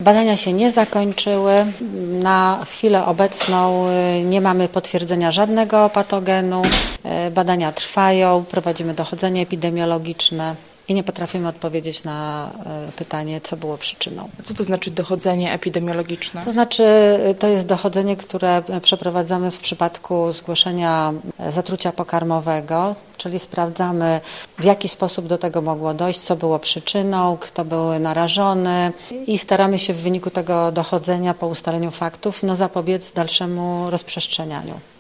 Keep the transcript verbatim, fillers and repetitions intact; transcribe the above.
Badania się nie zakończyły. Na chwilę obecną nie mamy potwierdzenia żadnego patogenu. Badania trwają, prowadzimy dochodzenie epidemiologiczne i nie potrafimy odpowiedzieć na pytanie, co było przyczyną. Co to znaczy dochodzenie epidemiologiczne? To znaczy, to jest dochodzenie, które przeprowadzamy w przypadku zgłoszenia zatrucia pokarmowego, czyli sprawdzamy, w jaki sposób do tego mogło dojść, co było przyczyną, kto był narażony i staramy się w wyniku tego dochodzenia po ustaleniu faktów no, zapobiec dalszemu rozprzestrzenianiu.